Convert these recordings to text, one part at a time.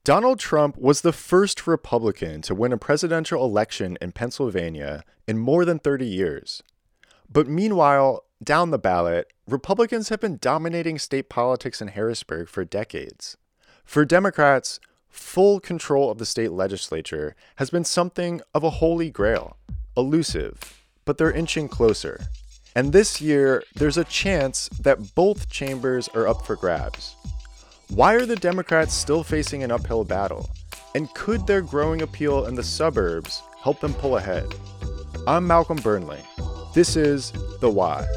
Donald Trump was the first Republican to win a presidential election in Pennsylvania in more than 30 years. But meanwhile, down the ballot, Republicans have been dominating state politics in Harrisburg for decades. For Democrats, full control of the state legislature has been something of a holy grail, elusive, but they're inching closer. And this year, there's a chance that both chambers are up for grabs. Why are the Democrats still facing an uphill battle? And could their growing appeal in the suburbs help them pull ahead? I'm Malcolm Burnley. This is The Why.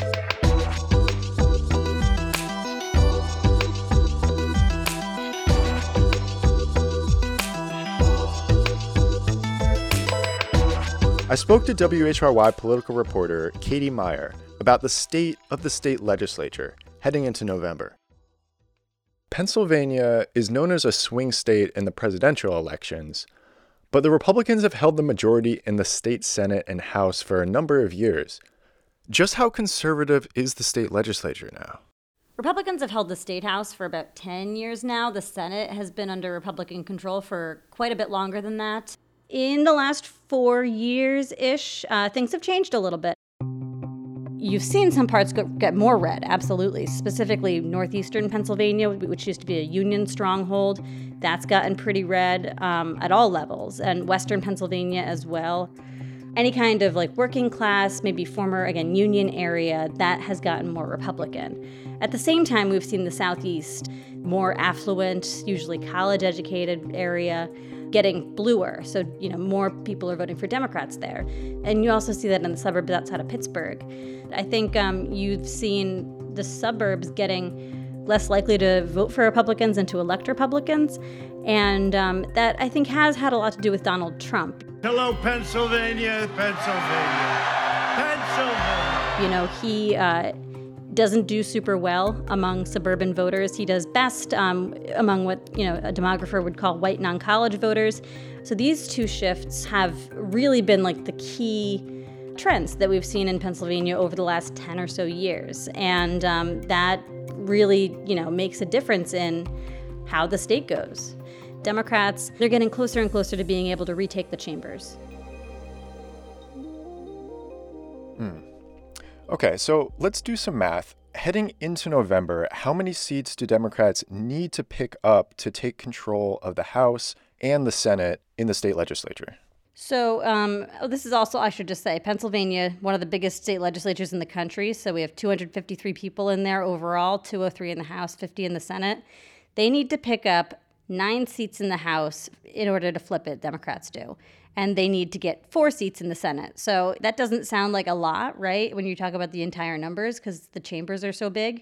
I spoke to WHRY political reporter Katie Meyer about the state of the state legislature heading into November. Pennsylvania is known as a swing state in the presidential elections, but the Republicans have held the majority in the state Senate and House for a number of years. Just how conservative is the state legislature now? Republicans have held the state house for about 10 years now. The Senate has been under Republican control for quite a bit longer than that. In the last 4 years-ish, things have changed a little bit. You've seen some parts get more red, absolutely. Specifically, northeastern Pennsylvania, which used to be a Union stronghold, that's gotten pretty red at all levels, and western Pennsylvania as well. Any kind of working class, maybe former, again, Union area, that has gotten more Republican. At the same time, we've seen the southeast, more affluent, usually college-educated area, getting bluer. So, more people are voting for Democrats there. And you also see that in the suburbs outside of Pittsburgh. I think you've seen the suburbs getting less likely to vote for Republicans and to elect Republicans. And that, I think, has had a lot to do with Donald Trump. Hello, Pennsylvania, Pennsylvania, Pennsylvania. He doesn't do super well among suburban voters. He does best among what, a demographer would call white non-college voters. So these two shifts have really been the key trends that we've seen in Pennsylvania over the last 10 or so years. And that really, makes a difference in how the state goes. Democrats, they're getting closer and closer to being able to retake the chambers. Okay, so let's do some math. Heading into November, how many seats do Democrats need to pick up to take control of the House and the Senate in the state legislature? So this is also, I should just say, Pennsylvania, one of the biggest state legislatures in the country. So we have 253 people in there overall, 203 in the House, 50 in the Senate. They need to pick up 9 seats in the House in order to flip it, Democrats do. And they need to get 4 seats in the Senate. So that doesn't sound like a lot, right, when you talk about the entire numbers because the chambers are so big.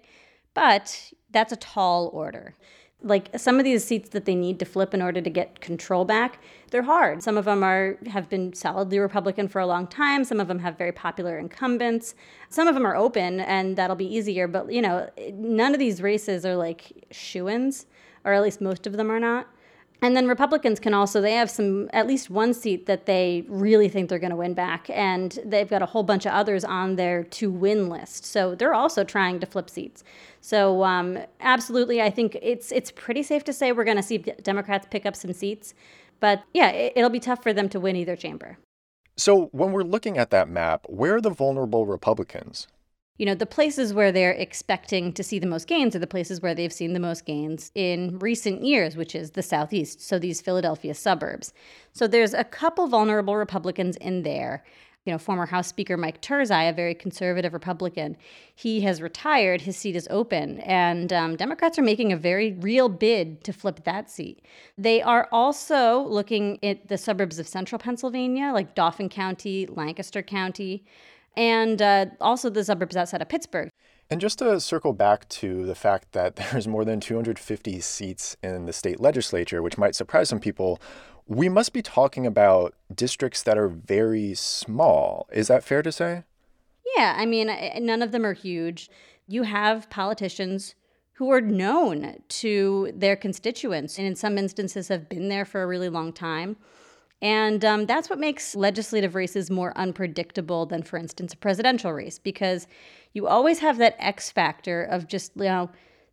But that's a tall order. Some of these seats that they need to flip in order to get control back, they're hard. Some of them have been solidly Republican for a long time. Some of them have very popular incumbents. Some of them are open, and that'll be easier. But, none of these races are shoo-ins, or at least most of them are not. And then Republicans they have at least one seat that they really think they're going to win back. And they've got a whole bunch of others on their to-win list. So they're also trying to flip seats. So absolutely, I think it's pretty safe to say we're going to see Democrats pick up some seats. But yeah, it'll be tough for them to win either chamber. So when we're looking at that map, where are the vulnerable Republicans? The places where they're expecting to see the most gains are the places where they've seen the most gains in recent years, which is the Southeast, so these Philadelphia suburbs. So there's a couple vulnerable Republicans in there. Former House Speaker Mike Turzai, a very conservative Republican, he has retired. His seat is open, and Democrats are making a very real bid to flip that seat. They are also looking at the suburbs of central Pennsylvania, like Dauphin County, Lancaster County, and also the suburbs outside of Pittsburgh. And just to circle back to the fact that there's more than 250 seats in the state legislature, which might surprise some people, we must be talking about districts that are very small. Is that fair to say? Yeah, none of them are huge. You have politicians who are known to their constituents and in some instances have been there for a really long time. And that's what makes legislative races more unpredictable than, for instance, a presidential race, because you always have that X factor of just,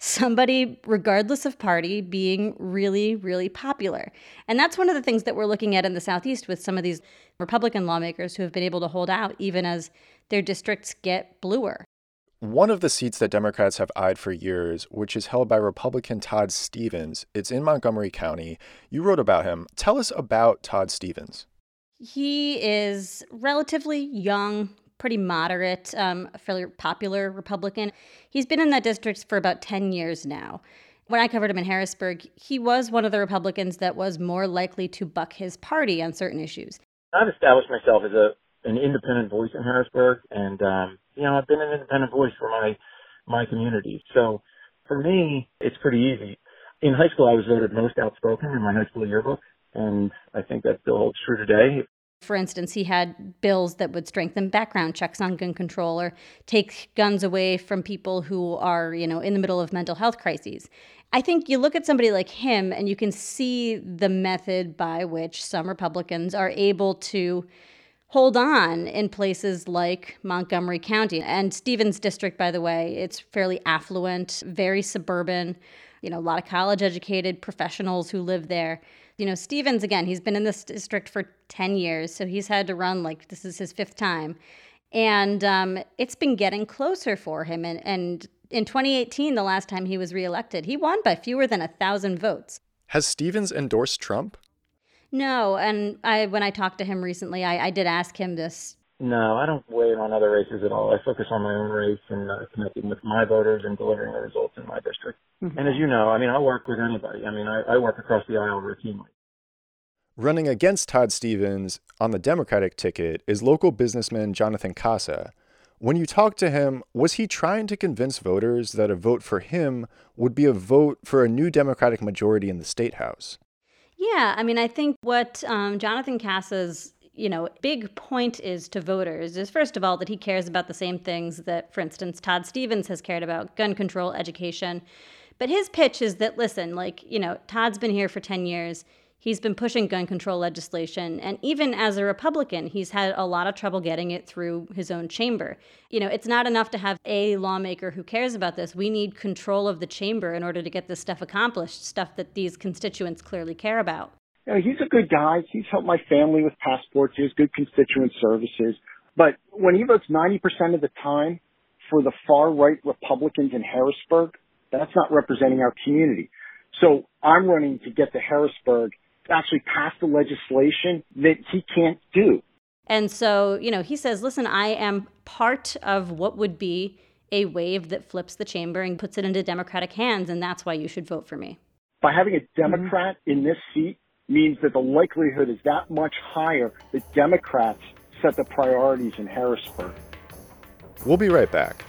somebody, regardless of party, being really, really popular. And that's one of the things that we're looking at in the Southeast with some of these Republican lawmakers who have been able to hold out even as their districts get bluer. One of the seats that Democrats have eyed for years, which is held by Republican Todd Stevens, it's in Montgomery County. You wrote about him. Tell us about Todd Stevens. He is relatively young, pretty moderate, fairly popular Republican. He's been in that district for about 10 years now. When I covered him in Harrisburg, he was one of the Republicans that was more likely to buck his party on certain issues. I've established myself as an independent voice in Harrisburg, and I've been an independent voice for my community. So for me, it's pretty easy. In high school, I was voted most outspoken in my high school yearbook, and I think that still holds true today. For instance, he had bills that would strengthen background checks on gun control or take guns away from people who are, in the middle of mental health crises. I think you look at somebody like him and you can see the method by which some Republicans are able to hold on in places like Montgomery County. And Stevens' district, by the way, it's fairly affluent, very suburban, a lot of college-educated professionals who live there. Stevens, again, he's been in this district for 10 years, so he's had to run this is his 5th time. And it's been getting closer for him. And in 2018, the last time he was reelected, he won by fewer than 1,000 votes. Has Stevens endorsed Trump? No, and when I talked to him recently, I did ask him this. No, I don't weigh in on other races at all. I focus on my own race and connecting with my voters and delivering the results in my district. Mm-hmm. And as you know, I work with anybody. I work across the aisle routinely. Running against Todd Stevens on the Democratic ticket is local businessman Jonathan Casa. When you talked to him, was he trying to convince voters that a vote for him would be a vote for a new Democratic majority in the state house? Yeah, I think what Jonathan Casa's big point is to voters is, first of all, that he cares about the same things that, for instance, Todd Stevens has cared about: gun control, education. But his pitch is that, listen, Todd's been here for 10 years. He's been pushing gun control legislation. And even as a Republican, he's had a lot of trouble getting it through his own chamber. It's not enough to have a lawmaker who cares about this. We need control of the chamber in order to get this stuff accomplished, stuff that these constituents clearly care about. He's a good guy. He's helped my family with passports. He has good constituent services. But when he votes 90% of the time for the far-right Republicans in Harrisburg, that's not representing our community. So I'm running to get to Harrisburg to actually pass the legislation that he can't do. And so, he says, listen, I am part of what would be a wave that flips the chamber and puts it into Democratic hands, and that's why you should vote for me. By having a Democrat in this seat means that the likelihood is that much higher that Democrats set the priorities in Harrisburg. We'll be right back.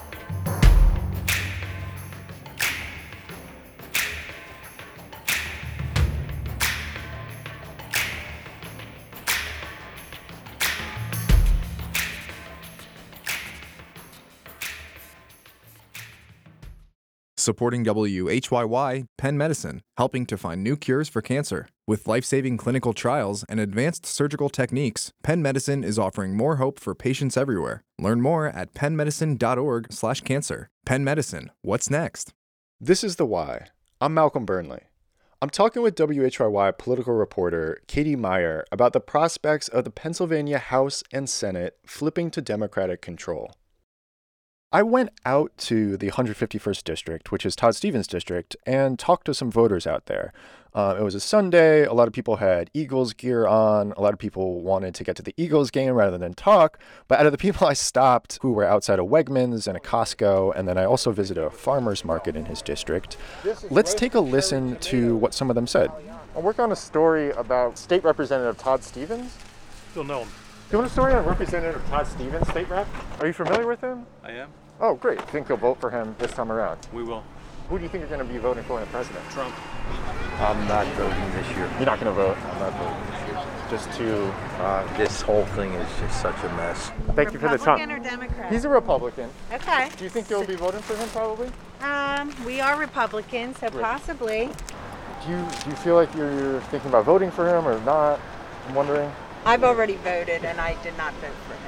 Supporting WHYY, Penn Medicine, helping to find new cures for cancer. With life-saving clinical trials and advanced surgical techniques, Penn Medicine is offering more hope for patients everywhere. Learn more at pennmedicine.org/cancer. Penn Medicine, what's next? This is The Why. I'm Malcolm Burnley. I'm talking with WHYY political reporter Katie Meyer about the prospects of the Pennsylvania House and Senate flipping to Democratic control. I went out to the 151st District, which is Todd Stevens' district, and talked to some voters out there. It was a Sunday. A lot of people had Eagles gear on. A lot of people wanted to get to the Eagles game rather than talk. But out of the people I stopped, who were outside of Wegmans and a Costco, and then I also visited a farmer's market in his district, let's take a listen to what some of them said. I'm working on a story about State Representative Todd Stevens. You'll know him. Do you want a story on Representative Todd Stevens, state rep? Are you familiar with him? I am. Oh, great. Think you'll vote for him this time around? We will. Who do you think you're going to be voting for in the president? Trump. I'm not voting this year. You're not going to vote? I'm not voting this year. Just to... This whole thing is just such a mess. Thank you for the time. Republican or Democrat? He's a Republican. Okay. Do you think you'll be voting for him probably? We are Republicans, so Great. possibly. Do you feel like you're thinking about voting for him or not? I'm wondering. I've already voted and I did not vote for him.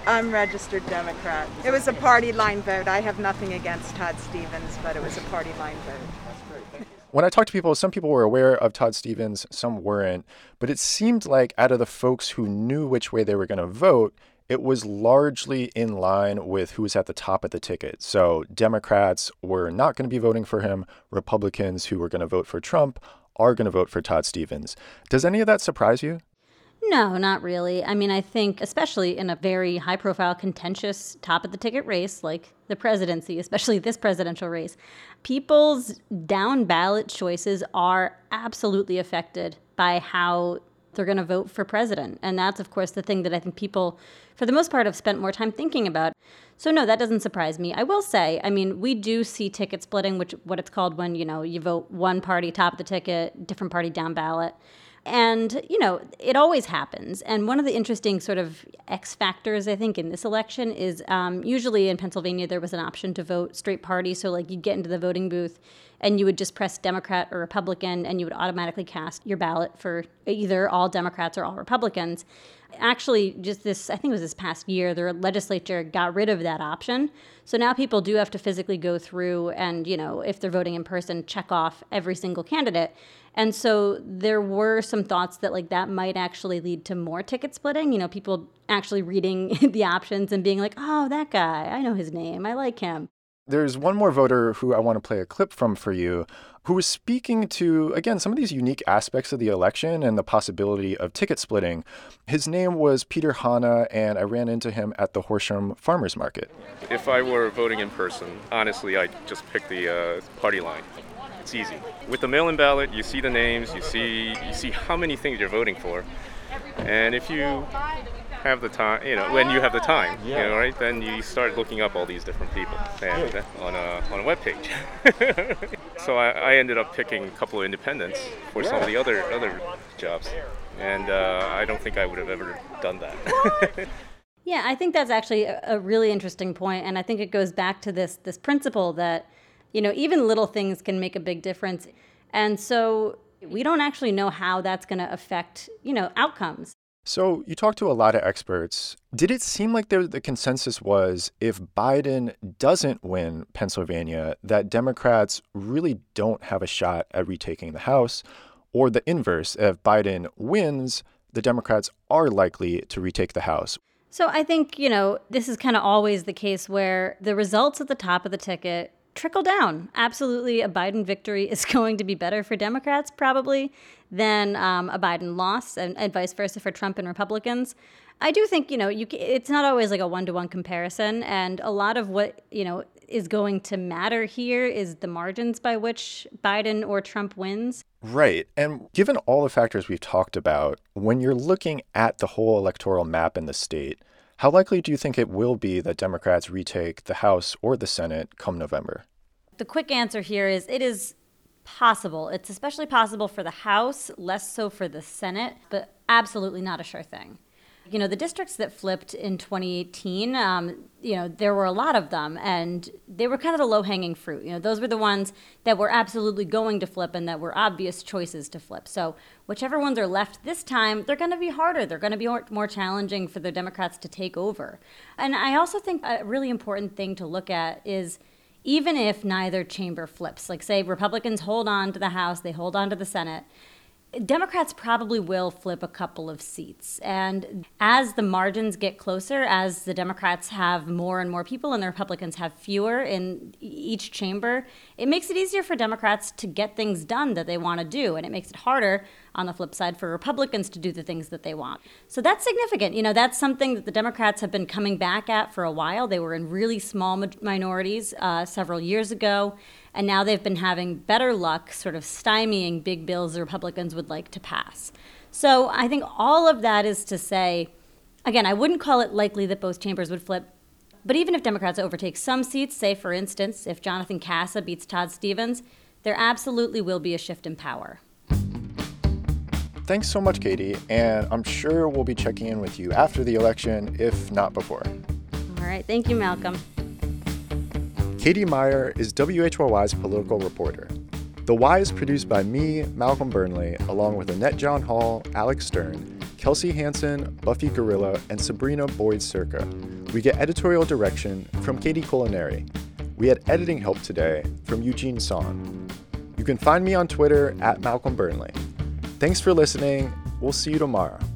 I'm registered Democrat. It was a party line vote. I have nothing against Todd Stevens, but it was a party line vote. When I talked to people, some people were aware of Todd Stevens, some weren't. But it seemed like out of the folks who knew which way they were going to vote, it was largely in line with who was at the top of the ticket. So Democrats were not going to be voting for him. Republicans who were going to vote for Trump are going to vote for Todd Stevens. Does any of that surprise you? No, not really. I mean, I think especially in a very high-profile, contentious top-of-the-ticket race like the presidency, especially this presidential race, people's down-ballot choices are absolutely affected by how they're going to vote for president. And that's, of course, the thing that I think people, for the most part, have spent more time thinking about. So, no, that doesn't surprise me. I will say, I mean, we do see ticket splitting, which what it's called when, you vote one party top of the ticket, different party down ballot. And, it always happens. And one of the interesting sort of X factors, I think, in this election is usually in Pennsylvania, there was an option to vote straight party. So, like, you'd get into the voting booth and you would just press Democrat or Republican and you would automatically cast your ballot for either all Democrats or all Republicans. Actually, just I think it was this past year, the legislature got rid of that option. So now people do have to physically go through and, if they're voting in person, check off every single candidate. And so there were some thoughts that that might actually lead to more ticket splitting, people actually reading the options and being like, oh, that guy, I know his name, I like him. There's one more voter who I want to play a clip from for you, who was speaking to, again, some of these unique aspects of the election and the possibility of ticket splitting. His name was Peter Hanna, and I ran into him at the Horsham Farmers Market. If I were voting in person, honestly, I'd just pick the party line. It's easy. With the mail-in ballot, you see the names, you see how many things you're voting for. And if you have the time, when you have the time, right, then you start looking up all these different people and on a web page. So I ended up picking a couple of independents for some of the other jobs, and I don't think I would have ever done that. Yeah, I think that's actually a really interesting point, and I think it goes back to this principle that even little things can make a big difference, and so we don't actually know how that's going to affect outcomes. So you talked to a lot of experts. Did it seem like the consensus was if Biden doesn't win Pennsylvania, that Democrats really don't have a shot at retaking the House? Or the inverse, if Biden wins, the Democrats are likely to retake the House? So I think, this is kind of always the case where the results at the top of the ticket trickle down. Absolutely, a Biden victory is going to be better for Democrats, probably, than a Biden loss, and vice versa for Trump and Republicans. I do think, it's not always like a one-to-one comparison, and a lot of what, is going to matter here is the margins by which Biden or Trump wins. Right. And given all the factors we've talked about, when you're looking at the whole electoral map in the state, how likely do you think it will be that Democrats retake the House or the Senate come November? The quick answer here is it is possible. It's especially possible for the House, less so for the Senate, but absolutely not a sure thing. The districts that flipped in 2018, there were a lot of them, and they were kind of the low-hanging fruit. Those were the ones that were absolutely going to flip and that were obvious choices to flip. So whichever ones are left this time, they're going to be harder. They're going to be more challenging for the Democrats to take over. And I also think a really important thing to look at is even if neither chamber flips, like say Republicans hold on to the House, they hold on to the Senate, Democrats probably will flip a couple of seats. And as the margins get closer, as the Democrats have more and more people and the Republicans have fewer in each chamber, it makes it easier for Democrats to get things done that they want to do. And it makes it harder, on the flip side, for Republicans to do the things that they want. So that's significant. That's something that the Democrats have been coming back at for a while. They were in really small minorities several years ago. And now they've been having better luck sort of stymieing big bills the Republicans would like to pass. So I think all of that is to say, again, I wouldn't call it likely that both chambers would flip. But even if Democrats overtake some seats, say, for instance, if Jonathan Casa beats Todd Stevens, there absolutely will be a shift in power. Thanks so much, Katie. And I'm sure we'll be checking in with you after the election, if not before. All right. Thank you, Malcolm. Katie Meyer is WHYY's political reporter. The Y is produced by me, Malcolm Burnley, along with Annette John Hall, Alex Stern, Kelsey Hansen, Buffy Gorilla, and Sabrina Boyd-Circa. We get editorial direction from Katie Culinary. We had editing help today from Eugene Son. You can find me on Twitter at Malcolm Burnley. Thanks for listening. We'll see you tomorrow.